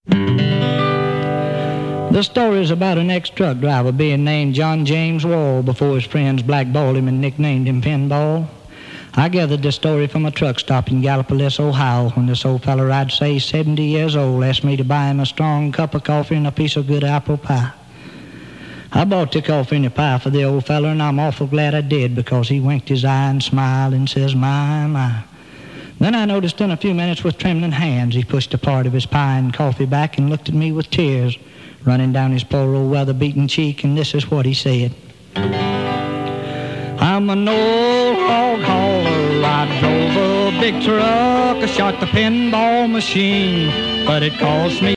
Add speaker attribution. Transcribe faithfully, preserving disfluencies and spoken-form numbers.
Speaker 1: The story is about an ex-truck driver being named John James Wall before his friends blackballed him and nicknamed him Pinball. I gathered this story from a truck stop in Gallipolis, Ohio, when this old feller, I'd say seventy years old, asked me to buy him a strong cup of coffee and a piece of good apple pie. I bought the coffee and the pie for the old feller, and I'm awful glad I did, because he winked his eye and smiled and says, my, my. Then I noticed in a few minutes with trembling hands he pushed a part of his pie and coffee back and looked at me with tears running down his poor old weather-beaten cheek, and this is what he said. I'm an old hog hauler, I drove a big truck, I shot the pinball machine, but it cost me